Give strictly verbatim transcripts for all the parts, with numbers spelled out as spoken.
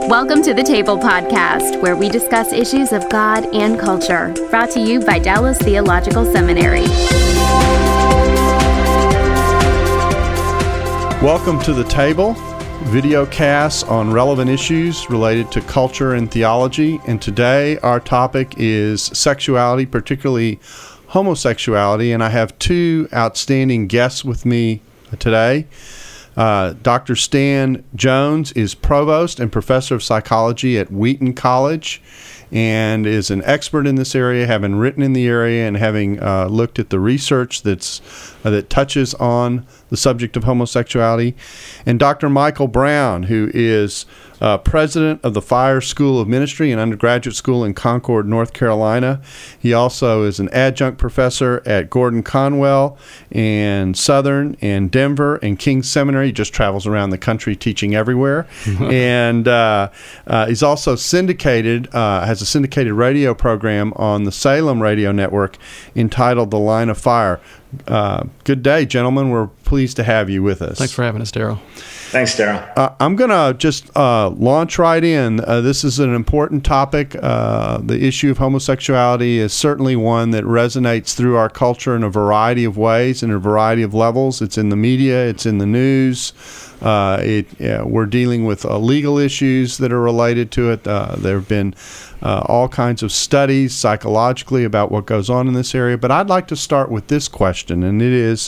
Welcome to the Table Podcast, where we discuss issues of God and culture. Brought to you by Dallas Theological Seminary. Welcome to the Table, video casts on relevant issues related to culture and theology. And today our topic is sexuality, particularly homosexuality. And I have two outstanding guests with me today. Uh, Doctor Stan Jones is provost and professor of psychology at Wheaton College and is an expert in this area, having written in the area and having uh, looked at the research that's uh, that touches on the subject of homosexuality. And Doctor Michael Brown, who is uh, president of the Fire School of Ministry and undergraduate school in Concord, North Carolina. He also is an adjunct professor at Gordon Conwell and Southern and Denver and King's Seminary. He just travels around the country teaching everywhere. and uh, uh, he's also syndicated, uh, has a syndicated radio program on the Salem Radio Network entitled The Line of Fire. Uh, good day, gentlemen. We're pleased to have you with us. Thanks for having us, Daryl. Thanks, Daryl. Uh, I'm going to just uh, launch right in. Uh, this is an important topic. Uh, the issue of homosexuality is certainly one that resonates through our culture in a variety of ways, in a variety of levels. It's in the media, it's in the news. Uh, it, yeah, we're dealing with uh, legal issues that are related to it. Uh, there have been uh, all kinds of studies psychologically about what goes on in this area. But I'd like to start with this question, and it is,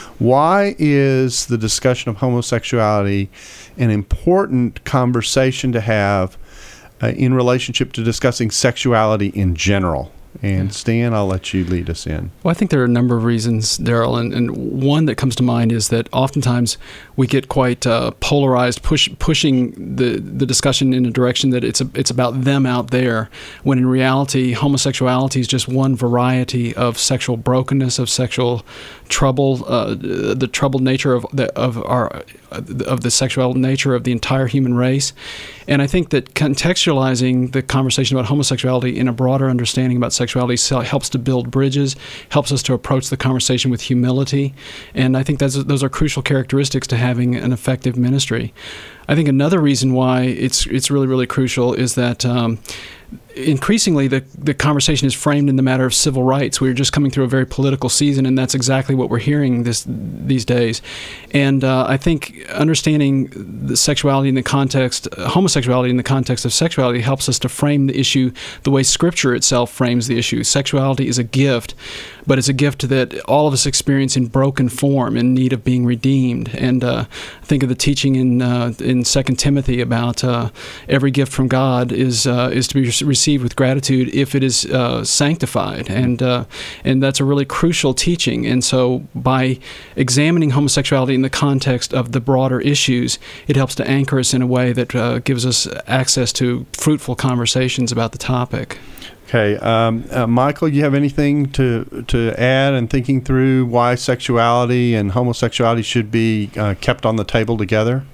why is the discussion of homosexuality an important conversation to have uh, in relationship to discussing sexuality in general? And Stan, I'll let you lead us in. Well, I think there are a number of reasons, Daryl, and, and one that comes to mind is that oftentimes we get quite uh, polarized, push, pushing the, the discussion in a direction that it's a, it's about them out there, when in reality, homosexuality is just one variety of sexual brokenness, of sexual trouble, uh, the troubled nature of the, of our of the sexual nature of the entire human race. And I think that contextualizing the conversation about homosexuality in a broader understanding about sexuality helps to build bridges, helps us to approach the conversation with humility. And I think that's, those are crucial characteristics to having an effective ministry. I think another reason why it's it's really, really crucial is that um, increasingly the, the conversation is framed in the matter of civil rights. We're just coming through a very political season, and that's exactly what we're hearing this these days. And uh, I think understanding the sexuality in the context, uh, homosexuality in the context of sexuality helps us to frame the issue the way Scripture itself frames the issue. Sexuality is a gift, but it's a gift that all of us experience in broken form, in need of being redeemed. And uh, think of the teaching in uh, in Second Timothy about uh, every gift from God is uh, is to be received with gratitude if it is uh, sanctified, and uh, and that's a really crucial teaching. And so, by examining homosexuality in the context of the broader issues, it helps to anchor us in a way that uh, gives us access to fruitful conversations about the topic. Okay, um, uh, Michael, you have anything to to add in thinking through why sexuality and homosexuality should be uh, kept on the table together?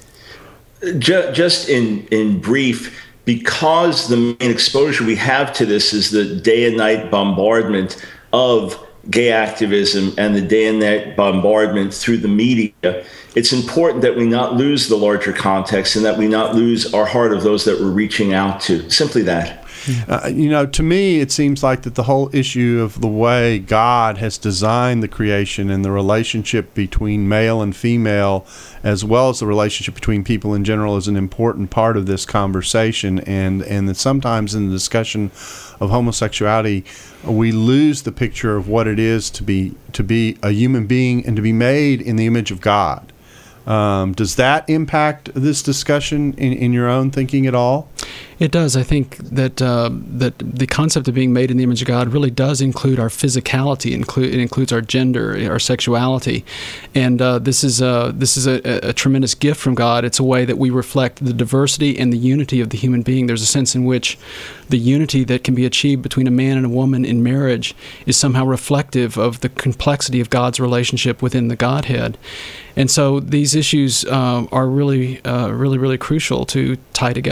Just in, in brief, because the main exposure we have to this is the day and night bombardment of gay activism and the day and night bombardment through the media, it's important that we not lose the larger context and that we not lose our heart of those that we're reaching out to. Simply that. Uh, you know, to me, it seems like that the whole issue of the way God has designed the creation and the relationship between male and female, as well as the relationship between people in general, is an important part of this conversation. And, and that sometimes in the discussion of homosexuality, we lose the picture of what it is to be to be a human being and to be made in the image of God. Um, does that impact this discussion in, in your own thinking at all? It does. I think that uh, that the concept of being made in the image of God really does include our physicality. Include it includes our gender, our sexuality, and uh, this is a this is a, a tremendous gift from God. It's a way that we reflect the diversity and the unity of the human being. There's a sense in which the unity that can be achieved between a man and a woman in marriage is somehow reflective of the complexity of God's relationship within the Godhead. And so these issues uh, are really, uh, really, really crucial to tie together.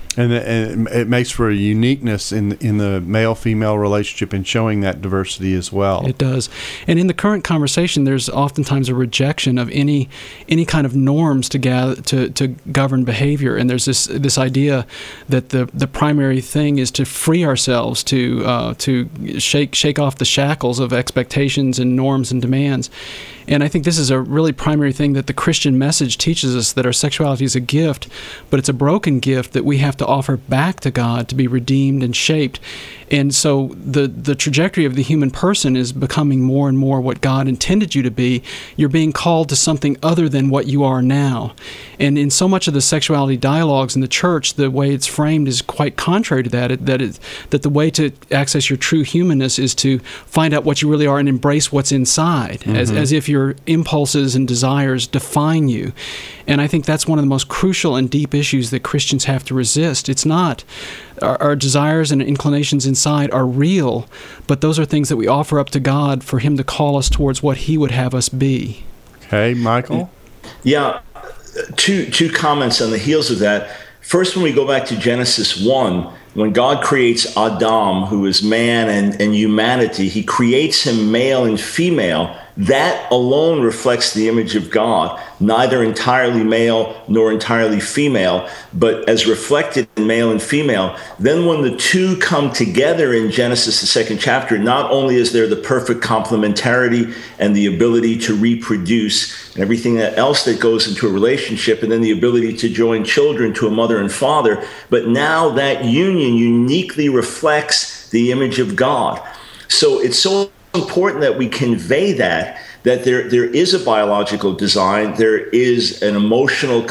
And, and it makes for a uniqueness in in the male-female relationship in showing that diversity as well. It does. And in the current conversation, there's oftentimes a rejection of any any kind of norms to gather, to, to govern behavior. And there's this this idea that the, the primary thing is to free ourselves, to uh, to shake shake off the shackles of expectations and norms and demands. And I think this is a really primary thing that the Christian message teaches us, that our sexuality is a gift, but it's a broken gift that we have to offer back to God to be redeemed and shaped. And so the the trajectory of the human person is becoming more and more what God intended you to be. You're being called to something other than what you are now. And in so much of the sexuality dialogues in the church, the way it's framed is quite contrary to that, it, that, it, that the way to access your true humanness is to find out what you really are and embrace what's inside, mm-hmm. as, as if your impulses and desires define you. And I think that's one of the most crucial and deep issues that Christians have to resist. It's not our, our desires and inclinations inside are real, but those are things that we offer up to God for Him to call us towards what He would have us be. Okay, Michael? Yeah, two two comments on the heels of that. First, when we go back to Genesis one, when God creates Adam, who is man and, and humanity, He creates him male and female. That alone reflects the image of God, neither entirely male nor entirely female, but as reflected in male and female. Then when the two come together in Genesis, the second chapter, not only is there the perfect complementarity and the ability to reproduce and everything else that goes into a relationship, and then the ability to join children to a mother and father, but now that union uniquely reflects the image of God. So it's so important that we convey that, that there there is a biological design, there is an emotional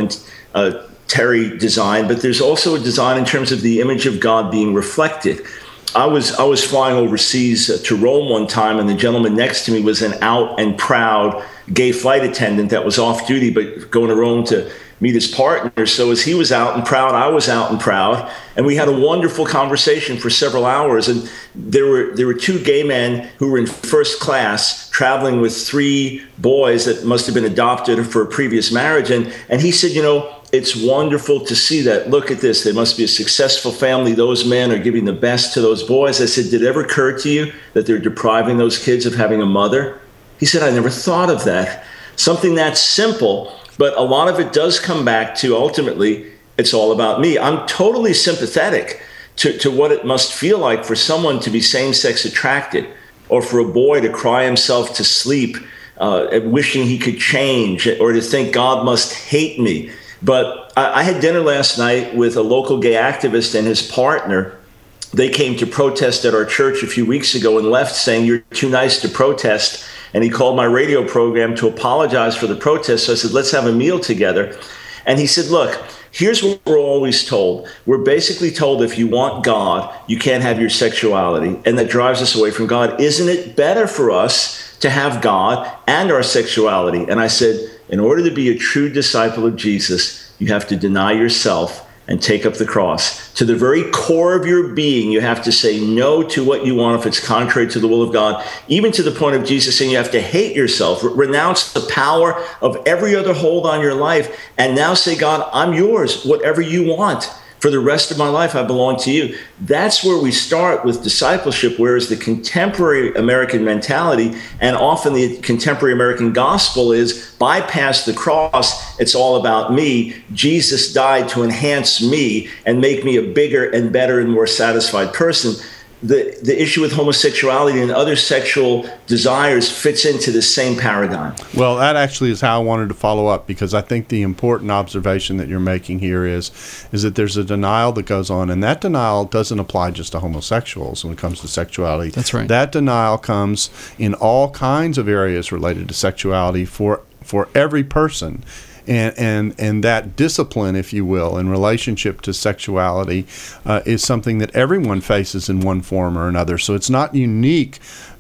complementary design, but there's also a design in terms of the image of God being reflected. I was I was flying overseas to Rome one time, and the gentleman next to me was an out and proud gay flight attendant that was off duty, but going to Rome to meet his partner. So as he was out and proud, I was out and proud, and we had a wonderful conversation for several hours. And there were there were two gay men who were in first class traveling with three boys that must have been adopted for a previous marriage. And and he said, you know, it's wonderful to see that. Look at this. They must be a successful family. Those men are giving the best to those boys. I said, did it ever occur to you that they're depriving those kids of having a mother? He said, I never thought of that. Something that simple. But a lot of it does come back to, ultimately, it's all about me. I'm totally sympathetic to, to what it must feel like for someone to be same-sex attracted, or for a boy to cry himself to sleep, uh, wishing he could change, or to think God must hate me. But I, I had dinner last night with a local gay activist and his partner. They came to protest at our church a few weeks ago and left saying, you're too nice to protest. And he called my radio program to apologize for the protest. So I said, let's have a meal together. And he said, look, here's what we're always told. We're basically told if you want God, you can't have your sexuality. And that drives us away from God. Isn't it better for us to have God and our sexuality? And I said, in order to be a true disciple of Jesus, you have to deny yourself and take up the cross. To the very core of your being, you have to say no to what you want if it's contrary to the will of God, even to the point of Jesus saying you have to hate yourself, re- renounce the power of every other hold on your life, and now say, God, I'm yours, whatever you want. For the rest of my life, I belong to you. That's where we start with discipleship, whereas the contemporary American mentality, and often the contemporary American gospel, is bypass the cross. It's all about me. Jesus died to enhance me and make me a bigger and better and more satisfied person. The, the issue with homosexuality and other sexual desires fits into the same paradigm. Well, that actually is how I wanted to follow up, because I think the important observation that you're making here is is that there's a denial that goes on, and that denial doesn't apply just to homosexuals when it comes to sexuality. That's right. That denial comes in all kinds of areas related to sexuality for for every person. And, and and that discipline, if you will, in relationship to sexuality uh, is something that everyone faces in one form or another. So it's not unique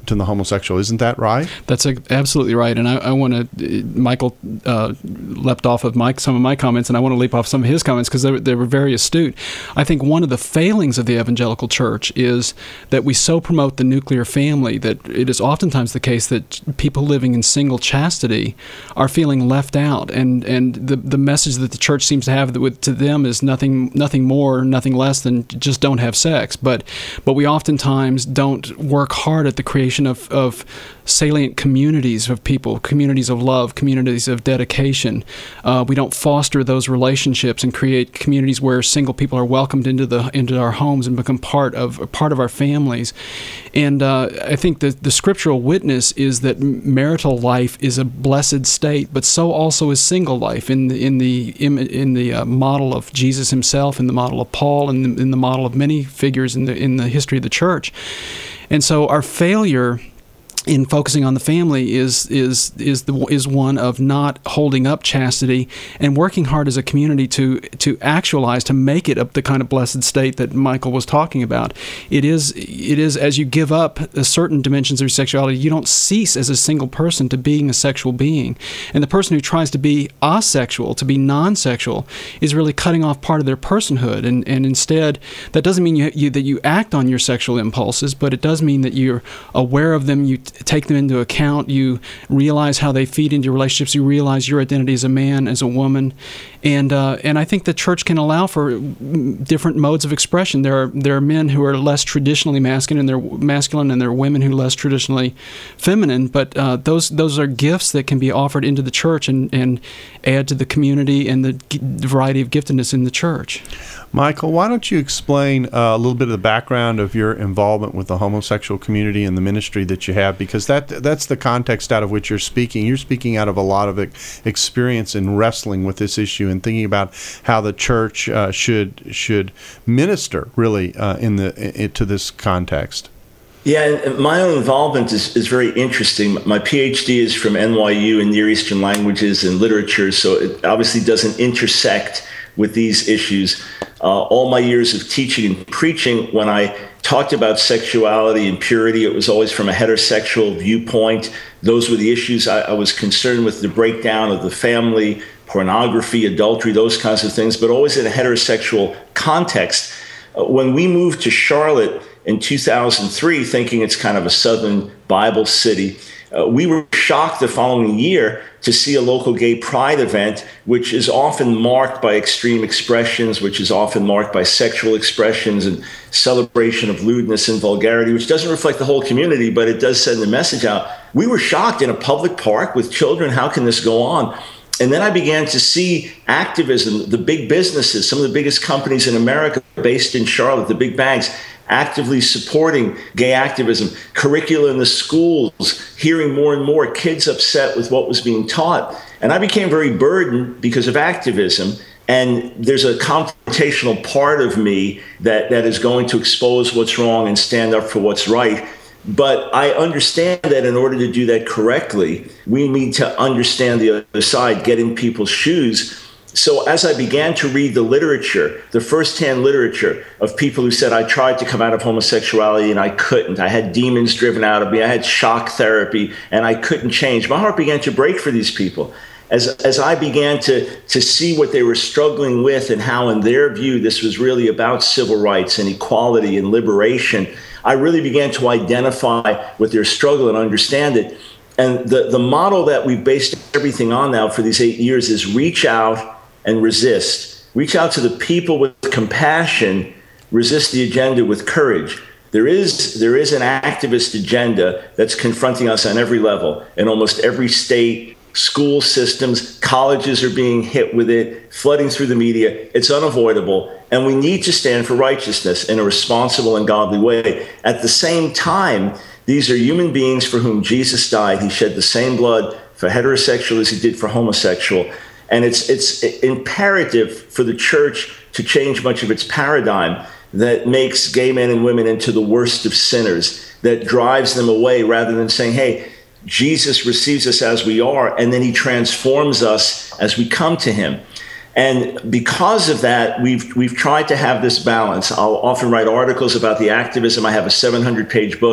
to the homosexual. Isn't that right? That's a, absolutely right. And I, I want to, Michael uh, leapt off of my, some of my comments, and I want to leap off some of his comments because they, they were very astute. I think one of the failings of the evangelical church is that we so promote the nuclear family that it is oftentimes the case that people living in single chastity are feeling left out. And, and the, the message that the church seems to have that with, to them is nothing, nothing more, nothing less than just don't have sex. But, but we oftentimes don't work hard at the creation of, of salient communities of people, communities of love, communities of dedication. Uh, we don't foster those relationships and create communities where single people are welcomed into the into our homes and become part of part of our families. And uh, I think the the scriptural witness is that marital life is a blessed state, but so also is single life in the in the in, in the uh, model of Jesus himself, in the model of Paul, and in, in the model of many figures in the in the history of the church. And so our failure in focusing on the family is is is the is one of not holding up chastity and working hard as a community to to actualize, to make it up the kind of blessed state that Michael was talking about. It is it is as you give up a certain dimensions of your sexuality, you don't cease as a single person to being a sexual being. And the person who tries to be asexual, to be non-sexual, is really cutting off part of their personhood. And and instead, that doesn't mean you, you that you act on your sexual impulses, but it does mean that you're aware of them. You take them into account, you realize how they feed into your relationships, you realize your identity as a man, as a woman, and uh, and I think the church can allow for different modes of expression. There are there are men who are less traditionally masculine, and they're masculine, and there are women who are less traditionally feminine. But uh, those those are gifts that can be offered into the church and, and add to the community and the g- variety of giftedness in the church. Michael, why don't you explain uh, a little bit of the background of your involvement with the homosexual community and the ministry that you have, because that that's the context out of which you're speaking. You're speaking out of a lot of experience in wrestling with this issue and thinking about how the church uh, should should minister really uh, in the in, to this context. Yeah, my own involvement is, is very interesting. My PhD is from N Y U in Near Eastern languages and literature, so it obviously doesn't intersect with these issues. Uh, all my years of teaching and preaching, when I talked about sexuality and purity, it was always from a heterosexual viewpoint. Those were the issues I, I was concerned with, the breakdown of the family, pornography, adultery, those kinds of things, but always in a heterosexual context. Uh, when we moved to Charlotte in two thousand three, thinking it's kind of a Southern Bible city, Uh, we were shocked the following year to see a local gay pride event, which is often marked by extreme expressions, which is often marked by sexual expressions and celebration of lewdness and vulgarity, which doesn't reflect the whole community, but it does send a message out. We were shocked in a public park with children. How can this go on? And then I began to see activism, the big businesses, some of the biggest companies in America based in Charlotte, the big banks, actively supporting gay activism, curricula in the schools, hearing more and more kids upset with what was being taught. And I became very burdened because of activism. And there's a confrontational part of me that, that is going to expose what's wrong and stand up for what's right. But I understand that in order to do that correctly, we need to understand the other side, get in people's shoes. So as I began to read the literature, the firsthand literature of people who said, I tried to come out of homosexuality and I couldn't. I had demons driven out of me. I had shock therapy and I couldn't change. My heart began to break for these people. As, as I began to, to see what they were struggling with and how, in their view, this was really about civil rights and equality and liberation, I really began to identify with their struggle and understand it. And the, the model that we've based everything on now for these eight years is reach out and resist. Reach out to the people with compassion, resist the agenda with courage. There is, there is an activist agenda that's confronting us on every level, in almost every state. School systems, colleges are being hit with it, flooding through the media. It's unavoidable, and we need to stand for righteousness in a responsible and godly way. At the same time, these are human beings for whom Jesus died. He shed the same blood for heterosexual as he did for homosexual. And it's it's imperative for the church to change much of its paradigm that makes gay men and women into the worst of sinners, that drives them away rather than saying, hey, Jesus receives us as we are, and then he transforms us as we come to him. And because of that, we've we've tried to have this balance. I'll often write articles about the activism. I have a seven hundred page book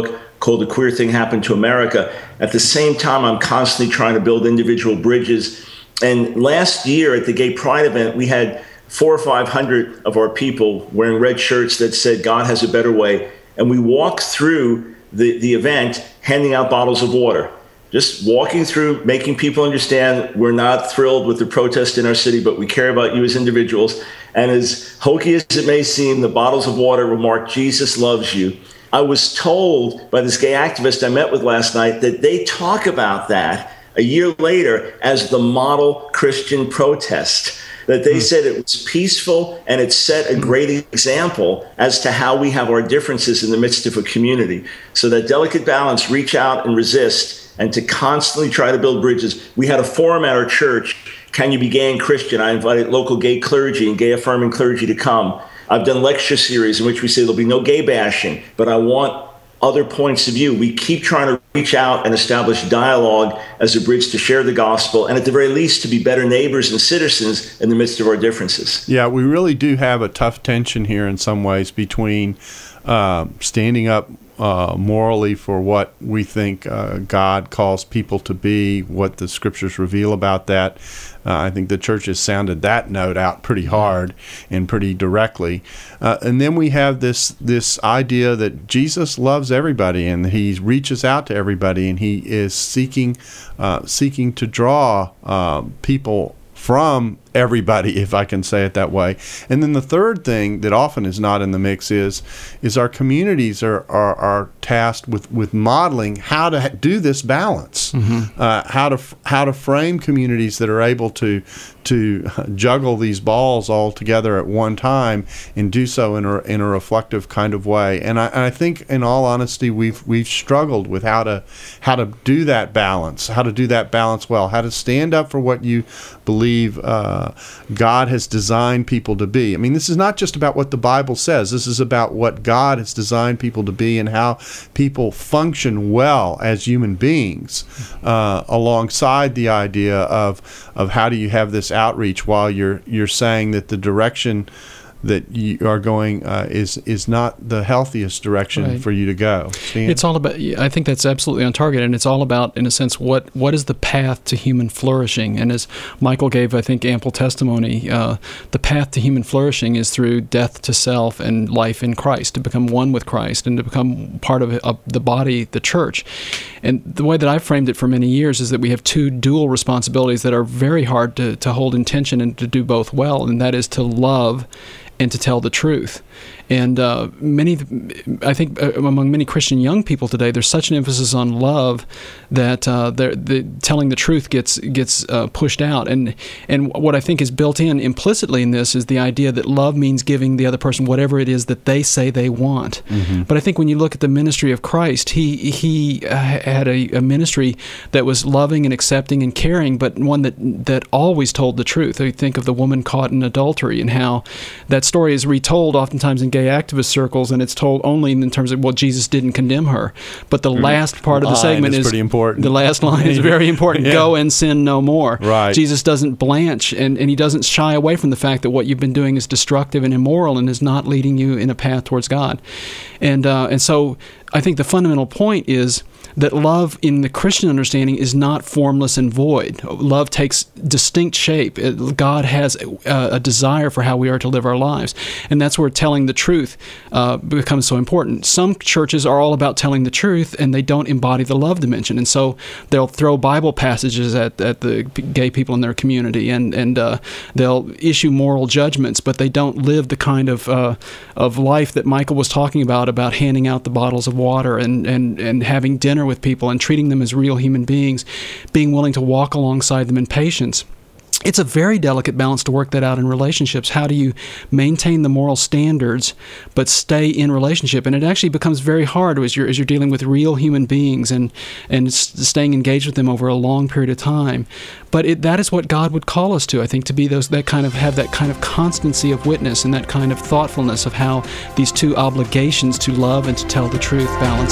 called The Queer Thing Happened to America. At the same time, I'm constantly trying to build individual bridges. And last year at the Gay Pride event, we had four or five hundred of our people wearing red shirts that said, God has a better way. And we walked through the, the event handing out bottles of water. Just walking through, making people understand we're not thrilled with the protest in our city, but we care about you as individuals. And as hokey as it may seem, the bottles of water were marked, Jesus loves you. I was told by this gay activist I met with last night that they talk about that a year later as the model Christian protest. That they said it was peaceful and it set a great example as to how we have our differences in the midst of a community. So that delicate balance, reach out and resist, and to constantly try to build bridges. We had a forum at our church, Can You Be Gay and Christian? I invited local gay clergy and gay affirming clergy to come. I've done lecture series in which we say there'll be no gay bashing, but I want other points of view. We keep trying to reach out and establish dialogue as a bridge to share the gospel, and at the very least to be better neighbors and citizens in the midst of our differences. Yeah, we really do have a tough tension here in some ways between uh, standing up uh, morally for what we think uh, God calls people to be, what the scriptures reveal about that. Uh, I think the church has sounded that note out pretty hard and pretty directly. Uh, and then we have this this idea that Jesus loves everybody and he reaches out to everybody and he is seeking uh, seeking to draw uh, people from everybody, if I can say it that way. And then the third thing that often is not in the mix is is our communities are are, are tasked with, with modeling how to do this balance, mm-hmm. uh, how to how to frame communities that are able to to juggle these balls all together at one time and do so in a in a reflective kind of way. And I, and I think, in all honesty, we've we've struggled with how to how to do that balance, how to do that balance well, how to stand up for what you believe uh, God has designed people to be. I mean, this is not just about what the Bible says. This is about what God has designed people to be and how people function well as human beings, uh, alongside the idea of of how do you have this outreach while you're you're saying that the direction that you are going uh, is is not the healthiest direction right. for you to go. Stan? It's all about. I think that's absolutely on target, and it's all about, in a sense, what what is the path to human flourishing. And as Michael gave, I think, ample testimony, uh, the path to human flourishing is through death to self and life in Christ, to become one with Christ and to become part of, of the body, the church. And the way that I've framed it for many years is that we have two dual responsibilities that are very hard to, to hold in tension and to do both well, and that is to love and to tell the truth. And uh, many, I think, uh, among many Christian young people today, there's such an emphasis on love that uh, the telling the truth gets gets uh, pushed out. And and what I think is built in implicitly in this is the idea that love means giving the other person whatever it is that they say they want. Mm-hmm. But I think when you look at the ministry of Christ, he he uh, had a, a ministry that was loving and accepting and caring, but one that that always told the truth. I think of the woman caught in adultery and how that story is retold oftentimes in gay activist circles, and it's told only in terms of, well, Jesus didn't condemn her. But the mm. last part of the segment is, is pretty important. The last line is very important. Yeah. Go and sin no more. Right. Jesus doesn't blanch, and, and he doesn't shy away from the fact that what you've been doing is destructive and immoral and is not leading you in a path towards God. And uh, and so I think the fundamental point is that love in the Christian understanding is not formless and void. Love takes distinct shape. It, God has a, a desire for how we are to live our lives. And that's where telling the truth uh, becomes so important. Some churches are all about telling the truth, and they don't embody the love dimension. And so they'll throw Bible passages at, at the gay people in their community, and, and uh, they'll issue moral judgments, but they don't live the kind of uh, of life that Michael was talking about, about handing out the bottles of water and, and, and having dinner with people and treating them as real human beings, being willing to walk alongside them in patience. It's a very delicate balance to work that out in relationships. How do you maintain the moral standards but stay in relationship? And it actually becomes very hard as you're as you're dealing with real human beings and and staying engaged with them over a long period of time. But it, that is what God would call us to, I think, to be those that kind of have that kind of constancy of witness and that kind of thoughtfulness of how these two obligations to love and to tell the truth balance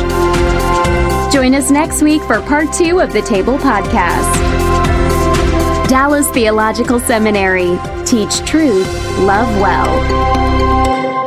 out. Join us next week for part two of the Table Podcast. Dallas Theological Seminary. Teach truth, love well.